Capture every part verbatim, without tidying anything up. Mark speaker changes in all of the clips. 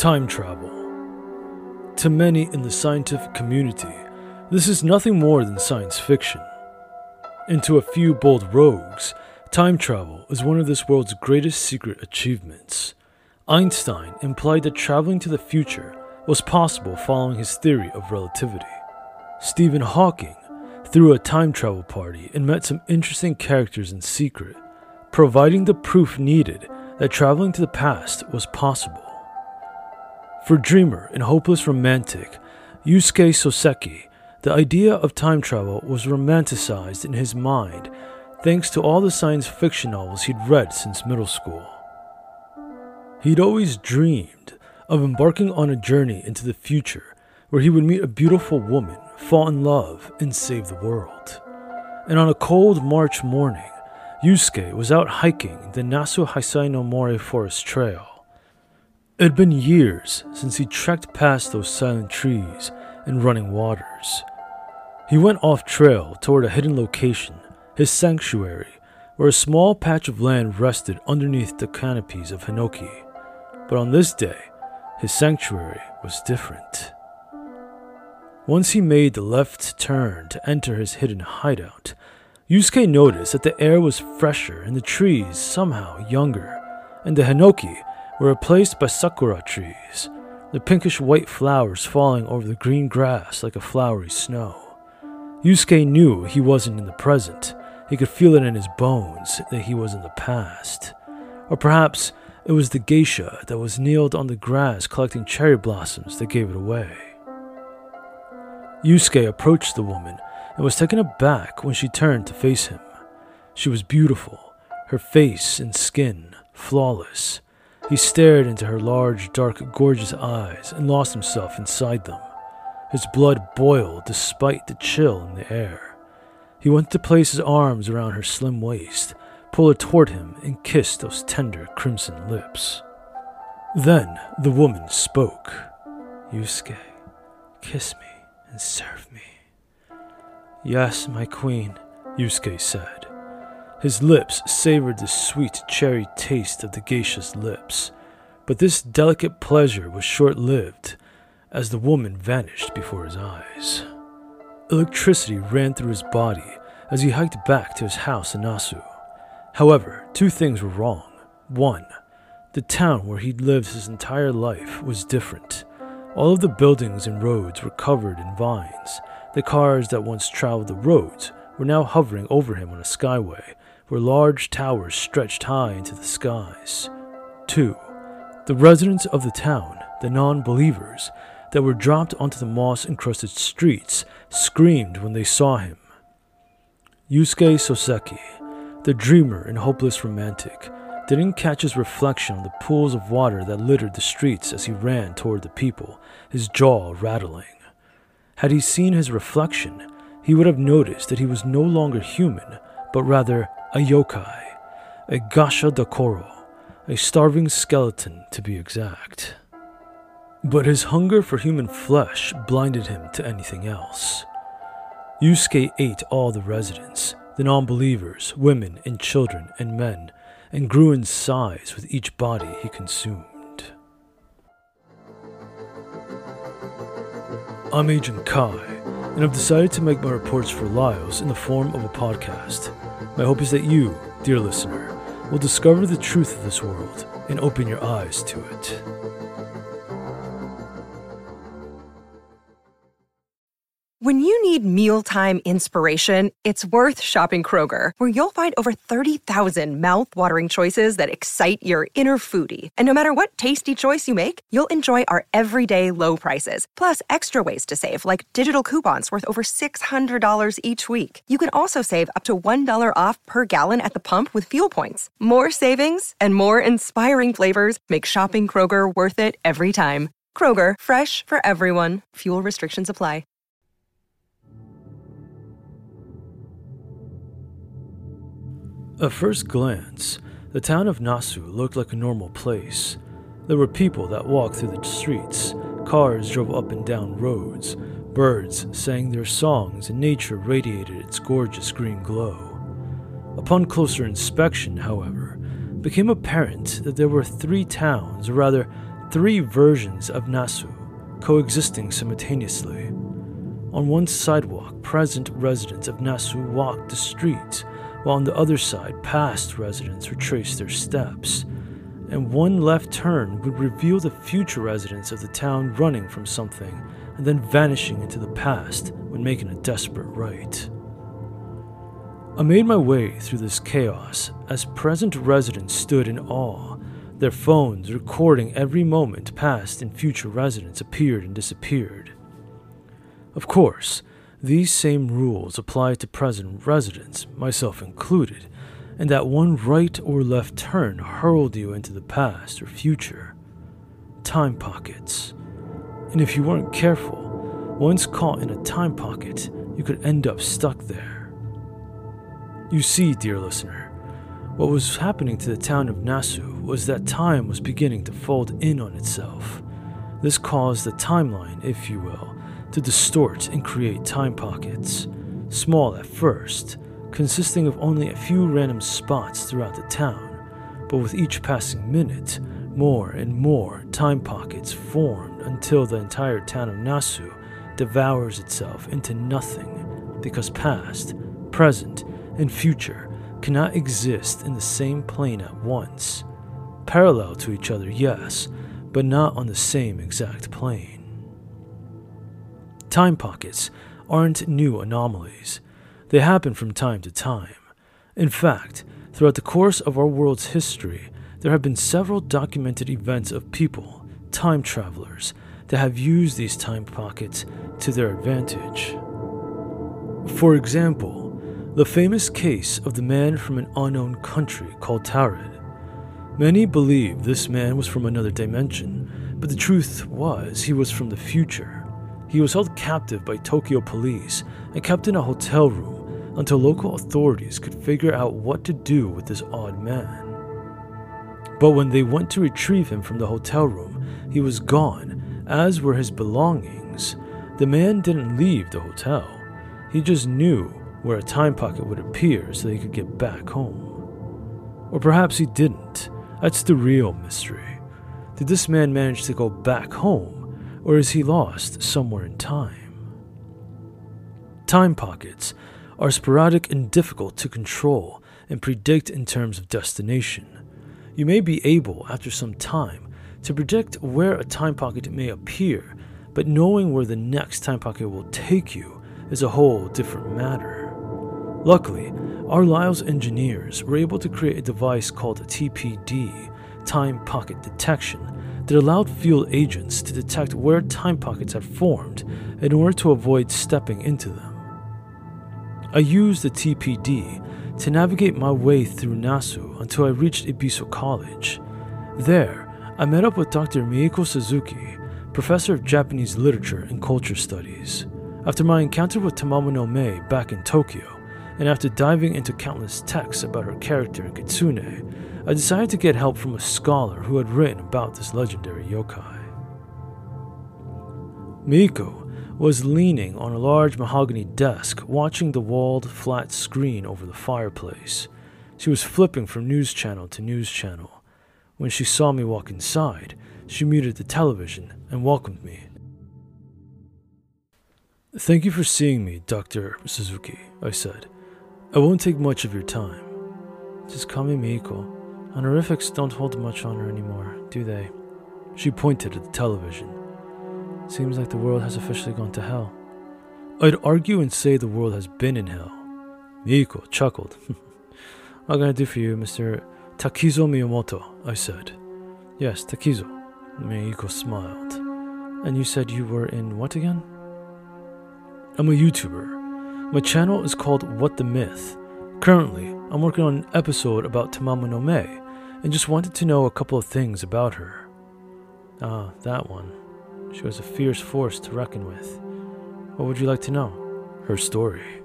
Speaker 1: Time travel. To many in the scientific community, this is nothing more than science fiction. And to a few bold rogues, time travel is one of this world's greatest secret achievements. Einstein implied that traveling to the future was possible following his theory of relativity. Stephen Hawking threw a time travel party and met some interesting characters in secret, providing the proof needed that traveling to the past was possible. For dreamer and hopeless romantic Yusuke Soseki, the idea of time travel was romanticized in his mind thanks to all the science fiction novels he'd read since middle school. He'd always dreamed of embarking on a journey into the future where he would meet a beautiful woman, fall in love, and save the world. And on a cold March morning, Yusuke was out hiking the Nasu Heisei no Mori Forest Trail. It had been years since he trekked past those silent trees and running waters. He went off trail toward a hidden location, his sanctuary, where a small patch of land rested underneath the canopies of Hinoki. But on this day, his sanctuary was different. Once he made the left turn to enter his hidden hideout, Yusuke noticed that the air was fresher and the trees somehow younger, and the Hinoki were replaced by sakura trees, the pinkish-white flowers falling over the green grass like a flowery snow. Yusuke knew he wasn't in the present. He could feel it in his bones that he was in the past. Or perhaps it was the geisha that was kneeled on the grass collecting cherry blossoms that gave it away. Yusuke approached the woman and was taken aback when she turned to face him. She was beautiful, her face and skin flawless. He stared into her large, dark, gorgeous eyes and lost himself inside them. His blood boiled despite the chill in the air. He went to place his arms around her slim waist, pull her toward him, and kiss those tender crimson lips. Then the woman spoke. "Yusuke, kiss me and serve me." "Yes, my queen," Yusuke said. His lips savored the sweet cherry taste of the geisha's lips, but this delicate pleasure was short-lived as the woman vanished before his eyes. Electricity ran through his body as he hiked back to his house in Nasu. However, two things were wrong. One, the town where he'd lived his entire life was different. All of the buildings and roads were covered in vines. The cars that once traveled the roads were now hovering over him on a skyway, where large towers stretched high into the skies. Two, the residents of the town, the non-believers that were dropped onto the moss-encrusted streets, screamed when they saw him. Yusuke Soseki, the dreamer and hopeless romantic, didn't catch his reflection on the pools of water that littered the streets as he ran toward the people, his jaw rattling. Had he seen his reflection, he would have noticed that he was no longer human, but rather a yokai, a gasha dakoro, a starving skeleton to be exact. But his hunger for human flesh blinded him to anything else. Yusuke ate all the residents, the non-believers, women and children and men, and grew in size with each body he consumed. I'm Agent Kai, and I've decided to make my reports for Lyles in the form of a podcast. My hope is that you, dear listener, will discover the truth of this world and open your eyes to it.
Speaker 2: When you need mealtime inspiration, it's worth shopping Kroger, where you'll find over thirty thousand mouth-watering choices that excite your inner foodie. And no matter what tasty choice you make, you'll enjoy our everyday low prices, plus extra ways to save, like digital coupons worth over six hundred dollars each week. You can also save up to one dollar off per gallon at the pump with fuel points. More savings and more inspiring flavors make shopping Kroger worth it every time. Kroger, fresh for everyone. Fuel restrictions apply.
Speaker 1: At first glance, the town of Nasu looked like a normal place. There were people that walked through the streets, cars drove up and down roads, birds sang their songs, and nature radiated its gorgeous green glow. Upon closer inspection, however, it became apparent that there were three towns, or rather three versions of Nasu coexisting simultaneously. On one sidewalk, present residents of Nasu walked the streets, while on the other side, past residents retraced their steps. And one left turn would reveal the future residents of the town running from something and then vanishing into the past when making a desperate right. I made my way through this chaos as present residents stood in awe, their phones recording every moment past and future residents appeared and disappeared. Of course, these same rules apply to present residents, myself included, and that one right or left turn hurled you into the past or future. Time pockets. And if you weren't careful, once caught in a time pocket, you could end up stuck there. You see, dear listener, what was happening to the town of Nasu was that time was beginning to fold in on itself. This caused the timeline, if you will, to distort and create time pockets, small at first, consisting of only a few random spots throughout the town, but with each passing minute, more and more time pockets formed until the entire town of Nasu devours itself into nothing, because past, present, and future cannot exist in the same plane at once. Parallel to each other, yes, but not on the same exact plane. Time pockets aren't new anomalies. They happen from time to time. In fact, throughout the course of our world's history, there have been several documented events of people, time travelers, that have used these time pockets to their advantage. For example, the famous case of the man from an unknown country called Tarid. Many believe this man was from another dimension, but the truth was he was from the future. He was held captive by Tokyo police and kept in a hotel room until local authorities could figure out what to do with this odd man. But when they went to retrieve him from the hotel room, he was gone, as were his belongings. The man didn't leave the hotel. He just knew where a time pocket would appear so he could get back home. Or perhaps he didn't. That's the real mystery. Did this man manage to go back home? Or is he lost somewhere in time? Time pockets are sporadic and difficult to control and predict in terms of destination. You may be able, after some time, to predict where a time pocket may appear, but knowing where the next time pocket will take you is a whole different matter. Luckily, our Lyle's engineers were able to create a device called a T P D, Time Pocket Detection, that allowed field agents to detect where time pockets had formed in order to avoid stepping into them. I used the T P D to navigate my way through Nasu until I reached Ibiso College. There, I met up with Doctor Mieko Suzuki, professor of Japanese literature and culture studies. After my encounter with Tamamo no Mae back in Tokyo, and after diving into countless texts about her character in Kitsune, I decided to get help from a scholar who had written about this legendary yokai. Mieko was leaning on a large mahogany desk, watching the walled, flat screen over the fireplace. She was flipping from news channel to news channel. When she saw me walk inside, she muted the television and welcomed me. "Thank you for seeing me, Doctor Suzuki," I said. "I won't take much of your time." "Just call me Mieko. Honorifics don't hold much honor anymore, do they?" She pointed at the television. "Seems like the world has officially gone to hell." "I'd argue and say the world has been in hell." Mieko chuckled. "What can I do for you, Mister Takizo Miyamoto?" I said. "Yes, Takizo." Mieko smiled. "And you said you were in what again?" "I'm a YouTuber. My channel is called What the Myth. Currently, I'm working on an episode about Tamamo no Mae, and just wanted to know a couple of things about her." "Ah, that one. She was a fierce force to reckon with. What would you like to know?" "Her story."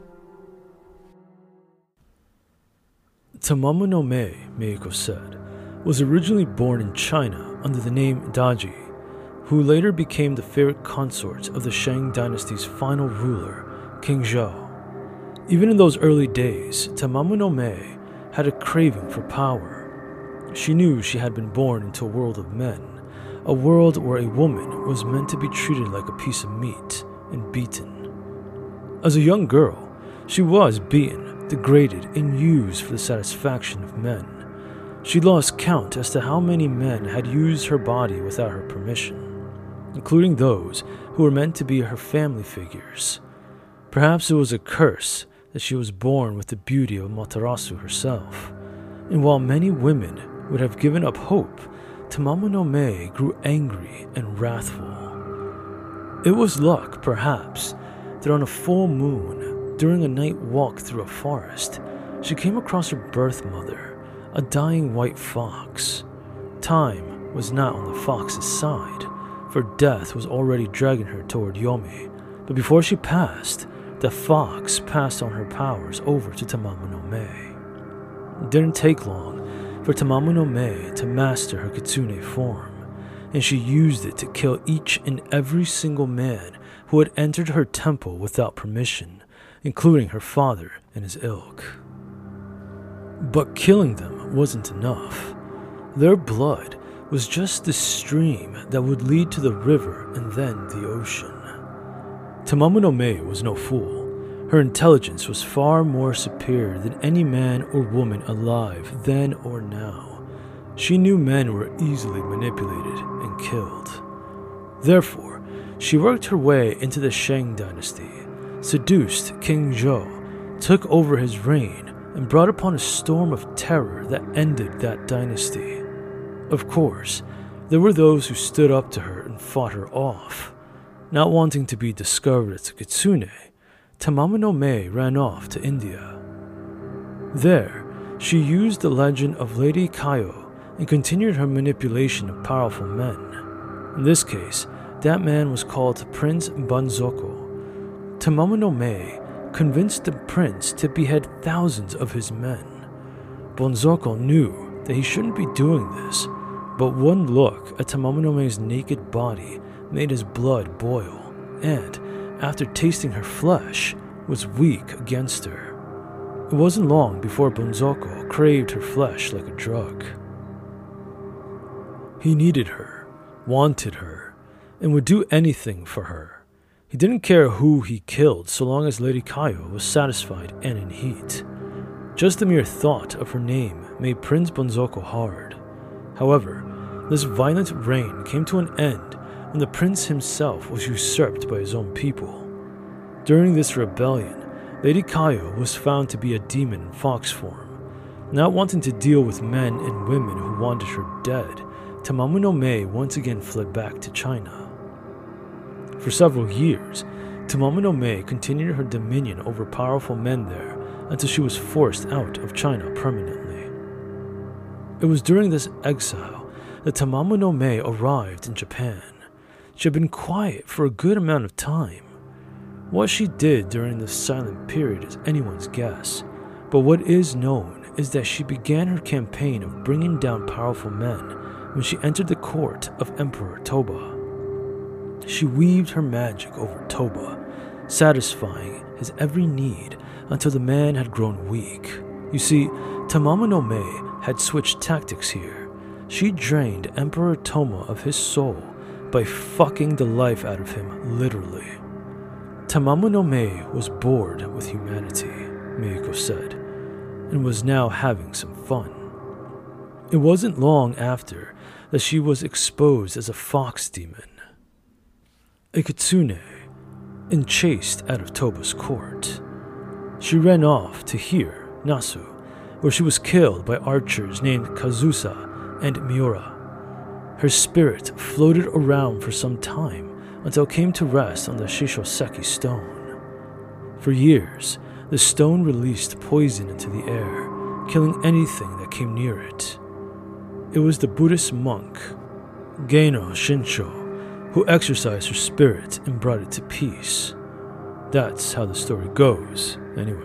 Speaker 1: Tamamo no Mae, Mieko said, was originally born in China under the name Daji, who later became the favorite consort of the Shang dynasty's final ruler, King Zhou. Even in those early days, Tamamo no Mae had a craving for power. She knew she had been born into a world of men, a world where a woman was meant to be treated like a piece of meat and beaten. As a young girl, she was beaten, degraded, and used for the satisfaction of men. She lost count as to how many men had used her body without her permission, including those who were meant to be her family figures. Perhaps it was a curse that she was born with the beauty of Amaterasu herself, and while many women would have given up hope, Tamamo no Mae grew angry and wrathful. It was luck, perhaps, that on a full moon, during a night walk through a forest, she came across her birth mother, a dying white fox. Time was not on the fox's side, for death was already dragging her toward Yomi, but before she passed, the fox passed on her powers over to Tamamo no Mae. It didn't take long for Tamamo no Mae to master her kitsune form, and she used it to kill each and every single man who had entered her temple without permission, including her father and his ilk. But killing them wasn't enough. Their blood was just the stream that would lead to the river and then the ocean. Tamamo no Mae was no fool. Her intelligence was far more superior than any man or woman alive then or now. She knew men were easily manipulated and killed. Therefore, she worked her way into the Shang dynasty, seduced King Zhou, took over his reign, and brought upon a storm of terror that ended that dynasty. Of course, there were those who stood up to her and fought her off. Not wanting to be discovered as a kitsune, Tamamo no Mae ran off to India. There, she used the legend of Lady Kaio and continued her manipulation of powerful men. In this case, that man was called Prince Banzoko. Tamamo no Mae convinced the prince to behead thousands of his men. Banzoko knew that he shouldn't be doing this, but one look at Tamamo no Mae's naked body made his blood boil, and after tasting her flesh, was weak against her. It wasn't long before Banzoko craved her flesh like a drug. He needed her, wanted her, and would do anything for her. He didn't care who he killed so long as Lady Kaio was satisfied and in heat. Just the mere thought of her name made Prince Banzoko hard. However, this violent reign came to an end when the prince himself was usurped by his own people. During this rebellion, Lady Kaio was found to be a demon in fox form. Not wanting to deal with men and women who wanted her dead, Tamamo no Mae once again fled back to China. For several years, Tamamo no Mae continued her dominion over powerful men there until she was forced out of China permanently. It was during this exile that Tamamo no Mae arrived in Japan. She had been quiet for a good amount of time. What she did during this silent period is anyone's guess, but what is known is that she began her campaign of bringing down powerful men when she entered the court of Emperor Toba. She weaved her magic over Toba, satisfying his every need until the man had grown weak. You see, Tamamo no Mae had switched tactics here. She drained Emperor Toma of his soul by fucking the life out of him, literally. Tamamo no Mae was bored with humanity, Miyuko said, and was now having some fun. It wasn't long after that she was exposed as a fox demon, a kitsune, and chased out of Toba's court. She ran off to here, Nasu, where she was killed by archers named Kazusa and Miura. Her spirit floated around for some time until it came to rest on the Shishoseki stone. For years, the stone released poison into the air, killing anything that came near it. It was the Buddhist monk, Geino Shinsho, who exorcised her spirit and brought it to peace. That's how the story goes, anyway.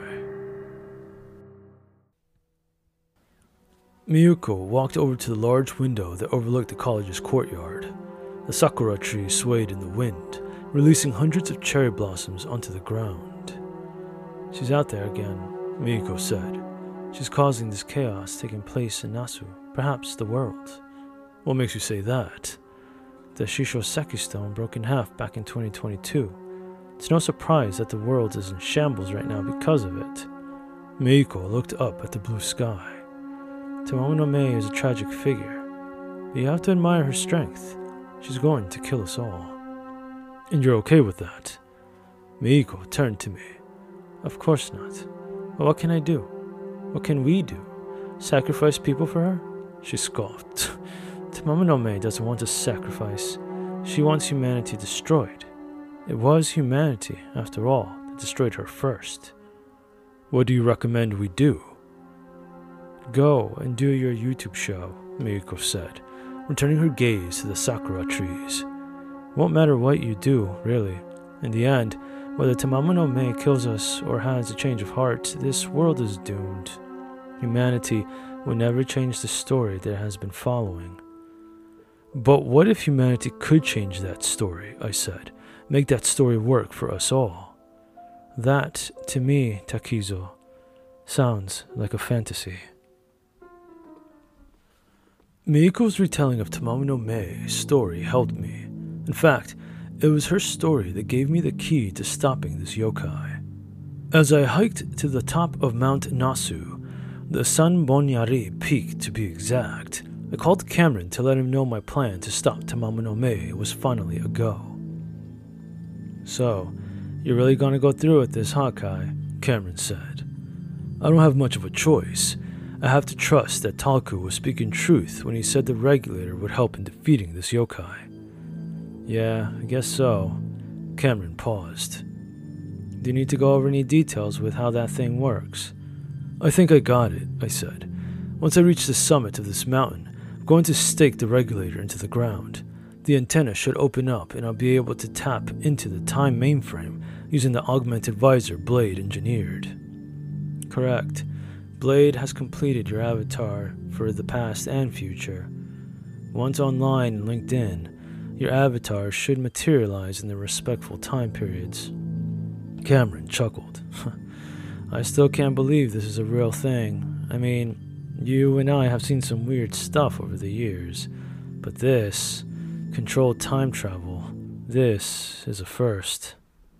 Speaker 1: Miyuko walked over to the large window that overlooked the college's courtyard. The sakura tree swayed in the wind, releasing hundreds of cherry blossoms onto the ground. She's out there again, Miyuko said. She's causing this chaos taking place in Nasu, perhaps the world. What makes you say that? the Shishoseki stone broke in half back in twenty twenty-two. It's no surprise that the world is in shambles right now because of it. Meiko looked up at the blue sky. Tamamo no Mae is a tragic figure, but you have to admire her strength. She's going to kill us all. And you're okay with that? Meiko turned to me. Of course not. But what can I do? What can we do? Sacrifice people for her? She scoffed. Tamamo no Mae doesn't want to sacrifice. She wants humanity destroyed. It was humanity, after all, that destroyed her first. What do you recommend we do? Go and do your YouTube show, Meiko said, returning her gaze to the sakura trees. It won't matter what you do, really. In the end, whether Tamamo no Mae kills us or has a change of heart, this world is doomed. Humanity will never change the story that it has been following. But what if humanity could change that story, I said. Make that story work for us all. That, to me, Takizo, sounds like a fantasy. Meiko's retelling of Tamamo no Mae's story helped me. In fact, it was her story that gave me the key to stopping this yokai. As I hiked to the top of Mount Nasu, the Sanbonyari peak to be exact, I called Cameron to let him know my plan to stop Tamamo no Mae was finally a go. So, you're really gonna go through with this, huh, Kai? Cameron said. I don't have much of a choice. I have to trust that Talku was speaking truth when he said the regulator would help in defeating this yokai. Yeah, I guess so. Cameron paused. Do you need to go over any details with how that thing works? I think I got it, I said. Once I reach the summit of this mountain, I'm going to stake the regulator into the ground. The antenna should open up and I'll be able to tap into the time mainframe using the augmented visor Blade engineered. Correct. Blade has completed your avatar for the past and future. Once online and linked in, your avatar should materialize in the respectful time periods. Cameron chuckled. I still can't believe this is a real thing. I mean, you and I have seen some weird stuff over the years, but this... controlled time travel. This is a first.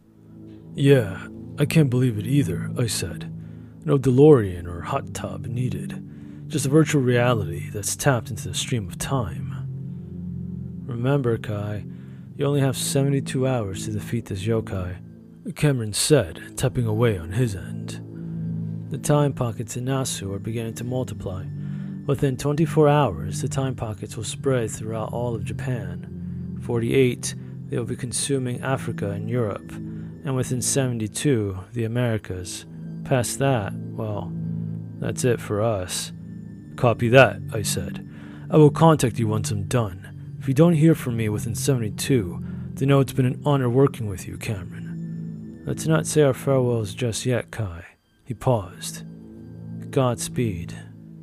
Speaker 1: Yeah, I can't believe it either, I said. No DeLorean or hot tub needed. Just a virtual reality that's tapped into the stream of time. Remember, Kai, you only have seventy-two hours to defeat this yokai, Cameron said, tapping away on his end. The time pockets in Nasu are beginning to multiply. Within twenty-four hours, the time pockets will spread throughout all of Japan. forty-eight, they will be consuming Africa and Europe. And within seventy-two, the Americas. Past that, well, that's it for us. Copy that, I said. I will contact you once I'm done. If you don't hear from me within seventy-two, then know it's been an honor working with you, Cameron. Let's not say our farewells just yet, Kai. He paused. Godspeed.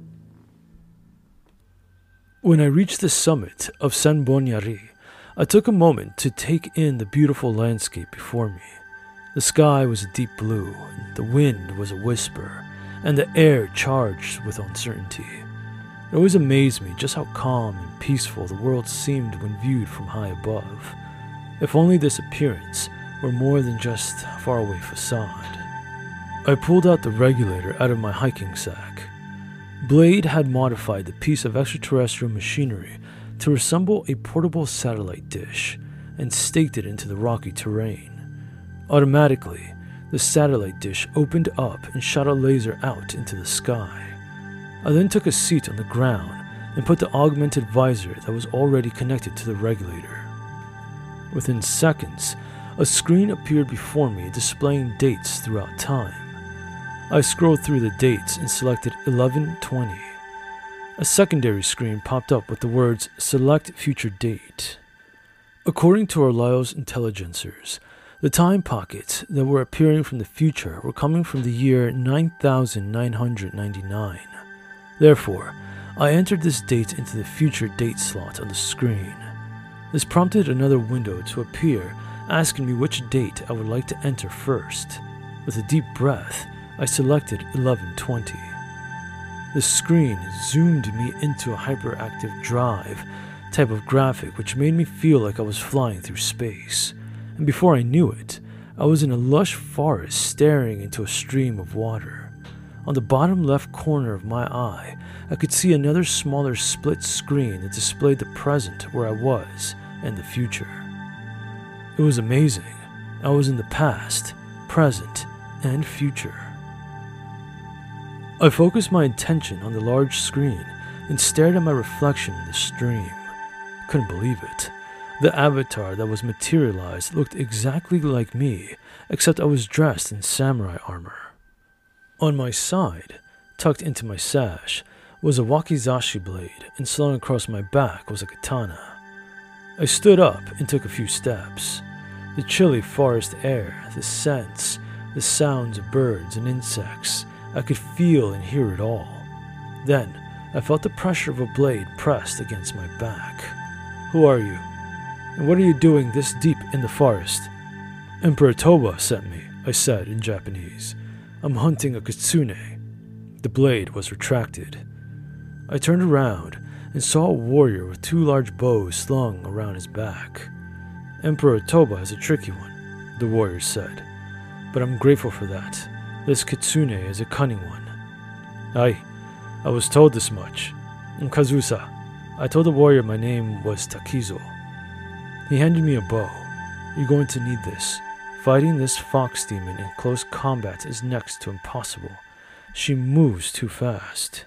Speaker 1: When I reached the summit of Sanbonyari, I took a moment to take in the beautiful landscape before me. The sky was a deep blue, the wind was a whisper, and the air charged with uncertainty. It always amazed me just how calm and peaceful the world seemed when viewed from high above. If only this appearance were more than just a faraway facade. I pulled out the regulator out of my hiking sack. Blade had modified the piece of extraterrestrial machinery to resemble a portable satellite dish and staked it into the rocky terrain. Automatically, the satellite dish opened up and shot a laser out into the sky. I then took a seat on the ground and put the augmented visor that was already connected to the regulator. Within seconds, a screen appeared before me displaying dates throughout time. I scrolled through the dates and selected eleven twenty. A secondary screen popped up with the words Select Future Date. According to Arlyle's intelligencers, the time pockets that were appearing from the future were coming from the year nine thousand nine hundred ninety-nine. Therefore, I entered this date into the future date slot on the screen. This prompted another window to appear, asking me which date I would like to enter first. With a deep breath, I selected eleven twenty. The screen zoomed me into a hyperactive drive type of graphic which made me feel like I was flying through space, and before I knew it, I was in a lush forest staring into a stream of water. On the bottom left corner of my eye, I could see another smaller split screen that displayed the present where I was and the future. It was amazing. I was in the past, present, and future. I focused my attention on the large screen and stared at my reflection in the stream. Couldn't believe it. The avatar that was materialized looked exactly like me, except I was dressed in samurai armor. On my side, tucked into my sash, was a wakizashi blade, and slung across my back was a katana. I stood up and took a few steps. The chilly forest air, the scents, the sounds of birds and insects, I could feel and hear it all. Then, I felt the pressure of a blade pressed against my back. "Who are you? And what are you doing this deep in the forest?" "Emperor Toba sent me," I said in Japanese. "I'm hunting a kitsune." The blade was retracted. I turned around and saw a warrior with two large bows slung around his back. "Emperor Toba is a tricky one," the warrior said, "but I'm grateful for that. This kitsune is a cunning one." "Aye, I was told this much. I'm Kazusa." I told the warrior my name was Takizo. He handed me a bow. "You're going to need this. Fighting this fox demon in close combat is next to impossible. She moves too fast."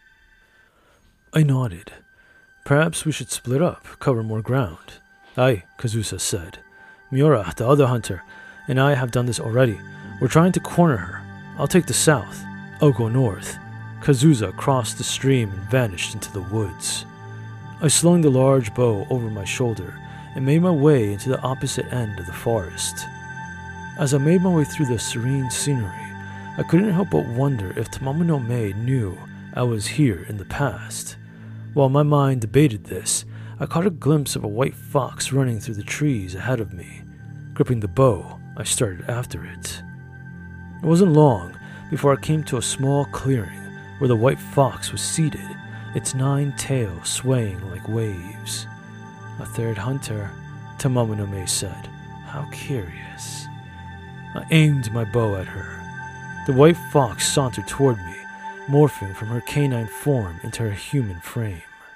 Speaker 1: I nodded. "Perhaps we should split up, cover more ground." "Aye," Kazusa said. "Miura, the other hunter, and I have done this already. We're trying to corner her. I'll take the south. I'll go north." Kazusa crossed the stream and vanished into the woods. I slung the large bow over my shoulder and made my way into the opposite end of the forest. As I made my way through the serene scenery, I couldn't help but wonder if Tamamo no Mae knew I was here in the past. While my mind debated this, I caught a glimpse of a white fox running through the trees ahead of me. Gripping the bow, I started after it. It wasn't long before I came to a small clearing where the white fox was seated, its nine tails swaying like waves. "A third hunter," Tamamo no Mae said. "How curious." I aimed my bow at her. The white fox sauntered toward me, morphing from her canine form into her human frame.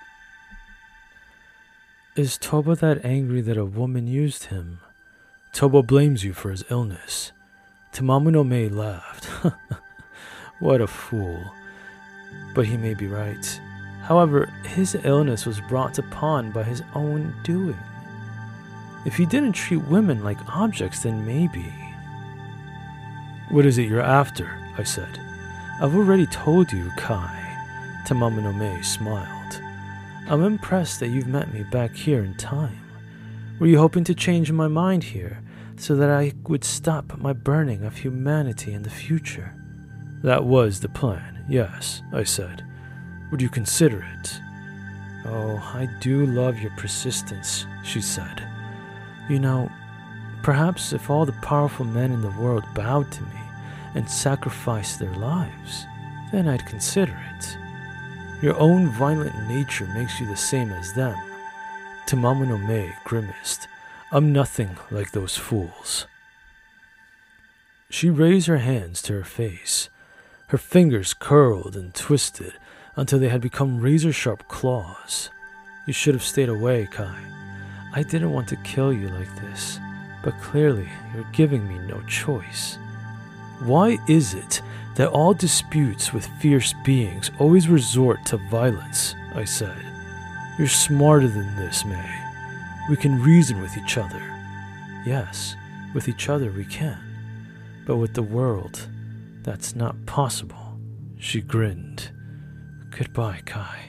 Speaker 1: "Is Toba that angry that a woman used him?" "Toba blames you for his illness." Tamamo no Mae laughed. "What a fool. But he may be right. However, his illness was brought upon by his own doing. If he didn't treat women like objects, then maybe." "What is it you're after?" I said. "I've already told you, Kai." Tamamo no Mae smiled. "I'm impressed that you've met me back here in time. Were you hoping to change my mind here, so that I would stop my burning of humanity in the future?" "That was the plan, yes," I said. "Would you consider it?" "Oh, I do love your persistence," she said. "You know, perhaps if all the powerful men in the world bowed to me and sacrificed their lives, then I'd consider it. Your own violent nature makes you the same as them." Tamamo no Mae grimaced. "I'm nothing like those fools." She raised her hands to her face. Her fingers curled and twisted until they had become razor-sharp claws. "You should have stayed away, Kai. I didn't want to kill you like this, but clearly you're giving me no choice." "Why is it that all disputes with fierce beings always resort to violence?" I said. "You're smarter than this, Mae. We can reason with each other." "Yes, with each other we can. But with the world, that's not possible." She grinned. "Goodbye, Kai."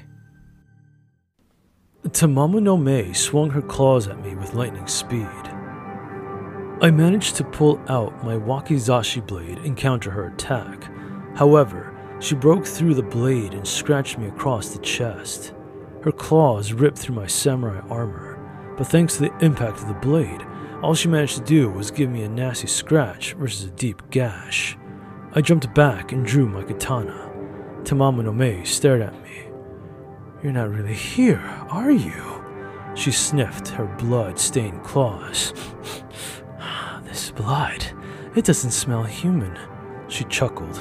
Speaker 1: Tamamo no Mae swung her claws at me with lightning speed. I managed to pull out my wakizashi blade and counter her attack. However, she broke through the blade and scratched me across the chest. Her claws ripped through my samurai armor, but thanks to the impact of the blade, all she managed to do was give me a nasty scratch versus a deep gash. I jumped back and drew my katana. Tamamo no Mae stared at me. "You're not really here, are you?" She sniffed her blood-stained claws. This blood, it doesn't smell human, she chuckled.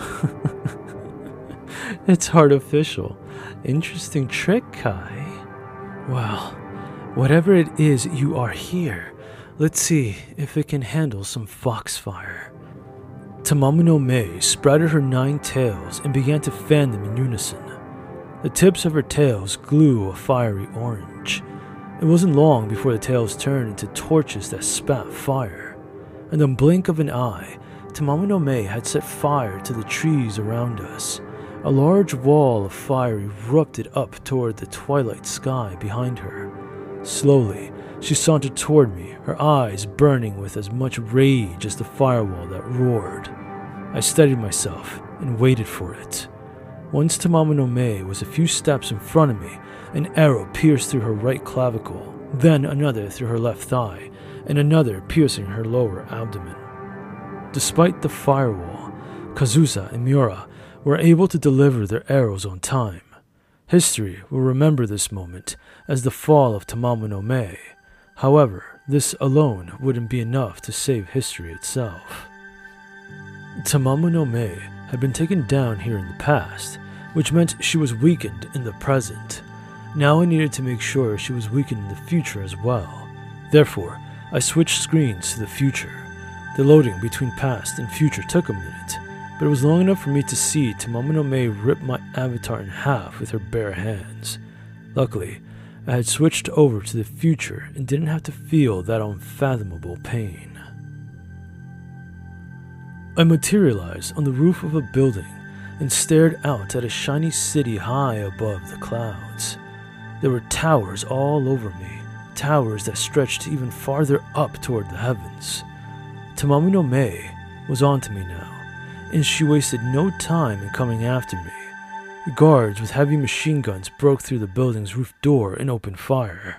Speaker 1: It's artificial. Interesting trick, Kai. Well, whatever it is, you are here. Let's see if it can handle some foxfire. Tamamo no Mae spread her nine tails and began to fan them in unison. The tips of her tails glue a fiery orange. It wasn't long before the tails turned into torches that spat fire. In the blink of an eye, Tamamo no Mae had set fire to the trees around us. A large wall of fire erupted up toward the twilight sky behind her. Slowly, she sauntered toward me, her eyes burning with as much rage as the firewall that roared. I steadied myself and waited for it. Once Tamamo no Mae was a few steps in front of me, an arrow pierced through her right clavicle, then another through her left thigh, and another piercing her lower abdomen. Despite the firewall, Kazusa and Miura were able to deliver their arrows on time. History will remember this moment as the fall of Tamamo no Mae. However, this alone wouldn't be enough to save history itself. Tamamo no Mae had been taken down here in the past, which meant she was weakened in the present. Now I needed to make sure she was weakened in the future as well. Therefore, I switched screens to the future. The loading between past and future took a minute, but it was long enough for me to see Tamamo no Mae rip my avatar in half with her bare hands. Luckily, I had switched over to the future and didn't have to feel that unfathomable pain. I materialized on the roof of a building and stared out at a shiny city high above the clouds. There were towers all over me, towers that stretched even farther up toward the heavens. Tamamo no Mae was onto me now, and she wasted no time in coming after me. Guards with heavy machine guns broke through the building's roof door and opened fire.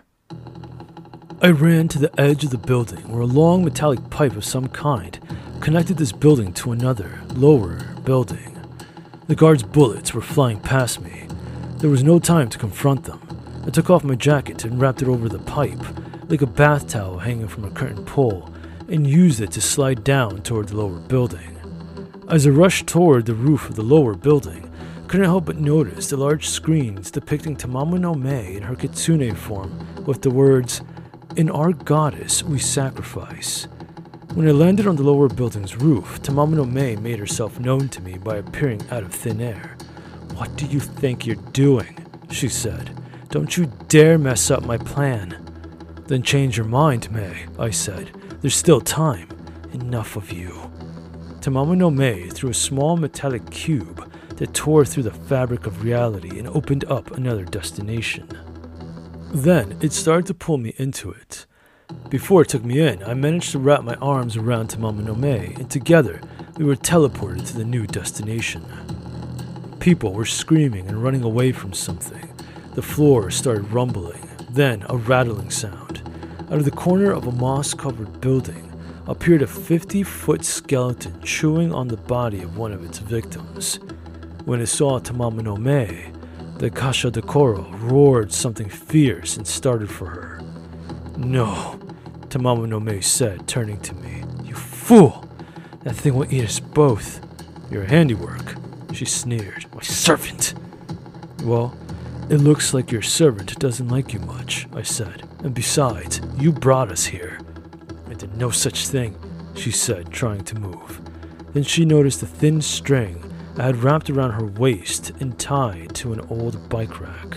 Speaker 1: I ran to the edge of the building where a long metallic pipe of some kind connected this building to another, lower building. The guards' bullets were flying past me. There was no time to confront them. I took off my jacket and wrapped it over the pipe, like a bath towel hanging from a curtain pole, and used it to slide down toward the lower building. As I rushed toward the roof of the lower building, I couldn't help but notice the large screens depicting Tamamo no Mae in her kitsune form with the words, "In our goddess we sacrifice." When I landed on the lower building's roof, Tamamo no Mae made herself known to me by appearing out of thin air. "What do you think you're doing?" she said. "Don't you dare mess up my plan." "Then change your mind, Mae," I said. "There's still time." "Enough of you." Tamamo no Mae threw a small metallic cube that tore through the fabric of reality and opened up another destination. Then it started to pull me into it. Before it took me in, I managed to wrap my arms around Tamamo no Mae, and together we were teleported to the new destination. People were screaming and running away from something. The floor started rumbling, then a rattling sound. Out of the corner of a moss-covered building appeared a fifty-foot skeleton chewing on the body of one of its victims. When it saw Tamamo no Mae, the Kashadokoro roared something fierce and started for her. "No," Tamamo no Mae said, turning to me. "You fool! That thing will eat us both." "Your handiwork," she sneered. "My servant!" "Well, it looks like your servant doesn't like you much," I said. "And besides, you brought us here." "I did no such thing," she said, trying to move. Then she noticed a thin string I had wrapped around her waist and tied to an old bike rack.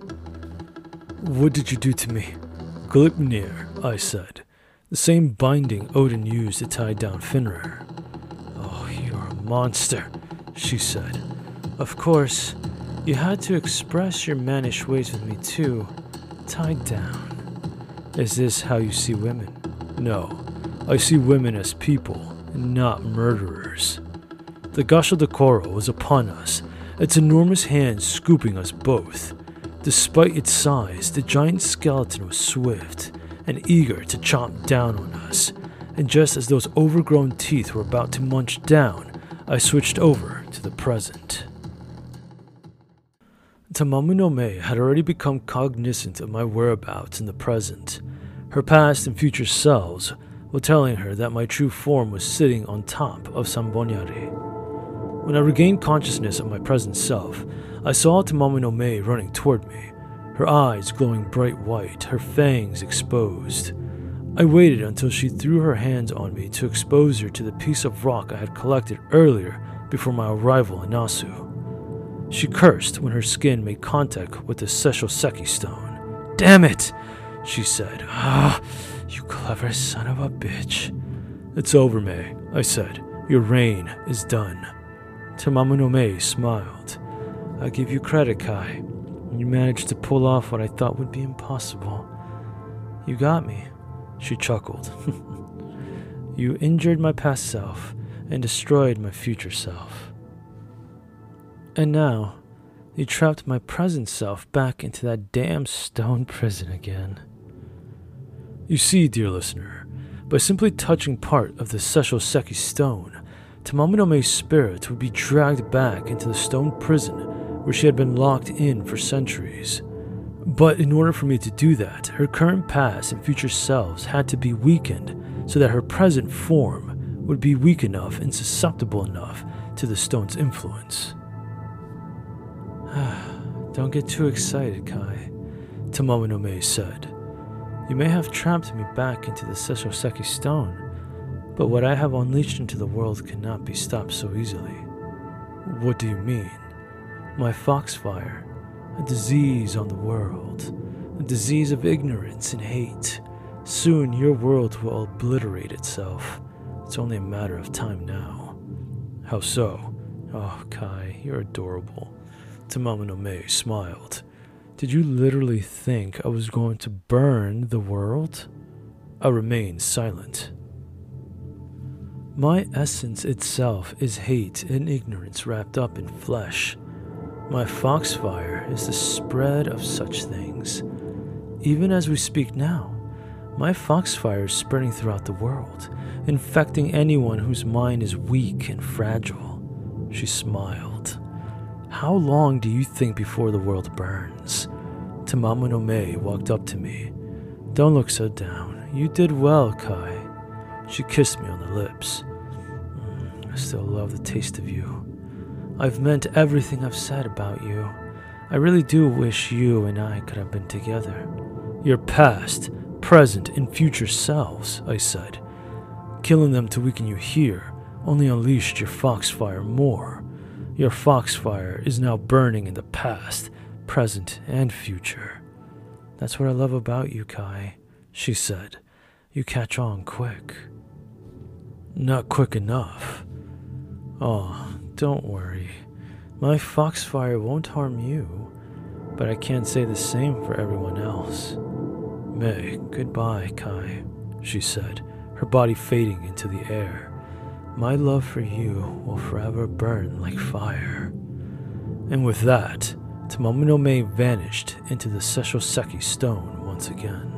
Speaker 1: "What did you do to me?" "Gleipnir," I said. "The same binding Odin used to tie down Fenrir." "Oh, you're a monster," she said. "Of course, you had to express your mannish ways with me too. Tied down. Is this how you see women?" "No, I see women as people, not murderers." The Gashadokoro was upon us, its enormous hands scooping us both. Despite its size, the giant skeleton was swift and eager to chomp down on us, and just as those overgrown teeth were about to munch down, I switched over to the present. Tamamo no Mae had already become cognizant of my whereabouts in the present. Her past and future selves were telling her that my true form was sitting on top of Sambonyari. When I regained consciousness of my present self, I saw Tamamo no Mae running toward me, her eyes glowing bright white, her fangs exposed. I waited until she threw her hands on me to expose her to the piece of rock I had collected earlier before my arrival in Nasu. She cursed when her skin made contact with the Seshoseki stone. "Damn it!" she said. "Ah, you clever son of a bitch." "It's over, Mae," I said. "Your reign is done." Tamamo no Mae smiled. "I give you credit, Kai. You managed to pull off what I thought would be impossible. You got me," she chuckled. "You injured my past self and destroyed my future self. And now, you trapped my present self back into that damn stone prison again." You see, dear listener, by simply touching part of the Seshoseki stone, Tamamo no Mae's spirit would be dragged back into the stone prison where she had been locked in for centuries. But in order for me to do that, her current past and future selves had to be weakened so that her present form would be weak enough and susceptible enough to the stone's influence. "Don't get too excited, Kai," Tamamo no Mae said. "You may have trapped me back into the Seshoseki stone, but what I have unleashed into the world cannot be stopped so easily." "What do you mean?" "My foxfire, a disease on the world, a disease of ignorance and hate. Soon your world will obliterate itself. It's only a matter of time now." "How so?" "Oh, Kai, you're adorable." Tamamo no Mae smiled. "Did you literally think I was going to burn the world?" I remained silent. "My essence itself is hate and ignorance wrapped up in flesh. My foxfire is the spread of such things. Even as we speak now, my foxfire is spreading throughout the world, infecting anyone whose mind is weak and fragile." She smiled. "How long do you think before the world burns?" Tamamo no Mae walked up to me. "Don't look so down. You did well, Kai." She kissed me on the lips. Mm, I still love the taste of you. I've meant everything I've said about you. I really do wish you and I could have been together. "Your past, present, and future selves," I said. "Killing them to weaken you here only unleashed your foxfire more. Your foxfire is now burning in the past, present, and future." "That's what I love about you, Kai," she said. "You catch on quick." "Not quick enough." "Oh, don't worry. My foxfire won't harm you, but I can't say the same for everyone else." "Mae, goodbye, Kai," she said, her body fading into the air. "My love for you will forever burn like fire." And with that, Tamamo no Mae vanished into the Seshoseki stone once again.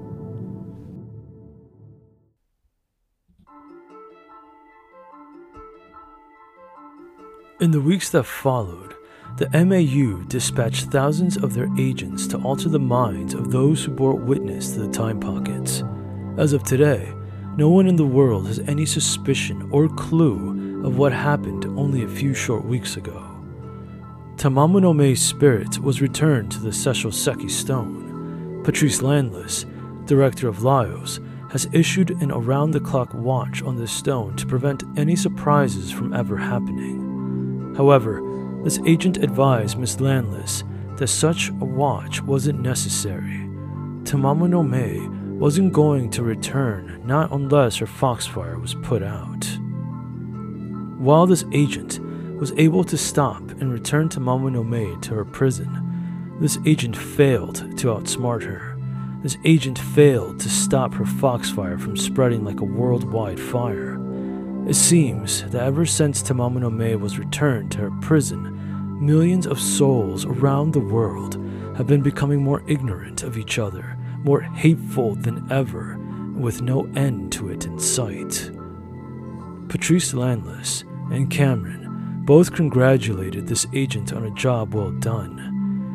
Speaker 1: In the weeks that followed, the M A U dispatched thousands of their agents to alter the minds of those who bore witness to the time pockets. As of today, no one in the world has any suspicion or clue of what happened only a few short weeks ago. Tamamo no Mae's spirit was returned to the Seshoseki stone. Patrice Landless, director of Laios, has issued an around-the-clock watch on this stone to prevent any surprises from ever happening. However, this agent advised Miss Landless that such a watch wasn't necessary. Tamamo no Mae wasn't going to return not unless her foxfire was put out. While this agent was able to stop and return Tamamo no Mae to her prison, this agent failed to outsmart her. This agent failed to stop her foxfire from spreading like a worldwide fire. It seems that ever since Tamamo no Mae was returned to her prison, millions of souls around the world have been becoming more ignorant of each other, more hateful than ever, with no end to it in sight. Patrice Landless and Cameron both congratulated this agent on a job well done.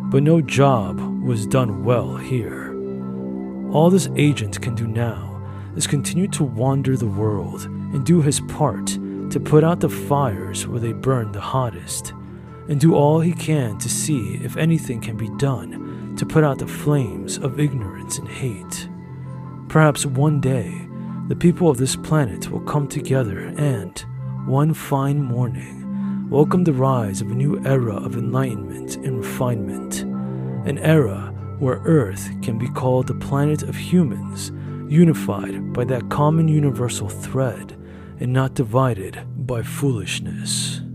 Speaker 1: but no job was done well here. All this agent can do now is continue to wander the world and do his part to put out the fires where they burn the hottest, and do all he can to see if anything can be done to put out the flames of ignorance and hate. Perhaps one day, the people of this planet will come together and, one fine morning, welcome the rise of a new era of enlightenment and refinement, an era where Earth can be called the planet of humans, unified by that common universal thread and not divided by foolishness.